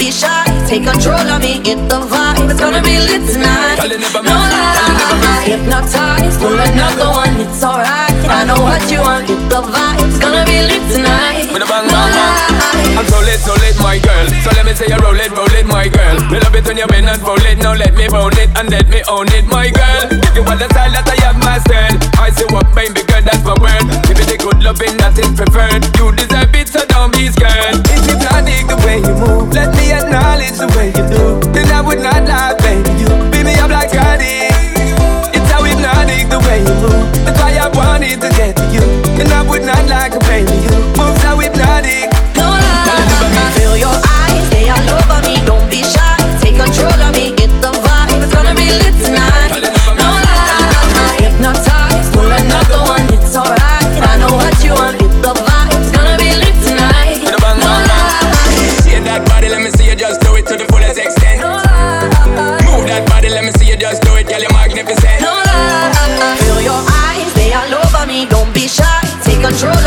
be shy. Take control of me, get the vibe. It's gonna be lit tonight. No lie, hypnotized. Pull another one, it's alright. I know what you want, get the vibe. It's gonna be lit tonight. No lie. I'm so lit, my girl. So let me say you roll it, my girl. Me love it when you bend and roll it. Now let me own it and let me own it, my girl. If you want the style that I have mastered, I say what baby girl, that's my word. Give it the good loving that is preferred. You deserve it, so don't be scared. If you not dig the way you move, let me acknowledge the way you do. Then I would not lie, baby. You beat me up like Cardi. It's how hypnotic the way you move. That's why I wanted to get to you. And I would not like a baby. You move so hypnotic. No lie, feel your eyes, they all over me. Don't be shy, take control of me, get the vibe. It's gonna be lit tonight. No lie, hypnotized. Pull another one, it's alright. I know what you want, get the vibe. It's gonna be lit tonight. No lie. See that body, let me see you just do it to the fullest extent. Move that body, let me see you just do it, girl, you're magnificent. No lie, feel your eyes, they all over me. Don't be shy, take control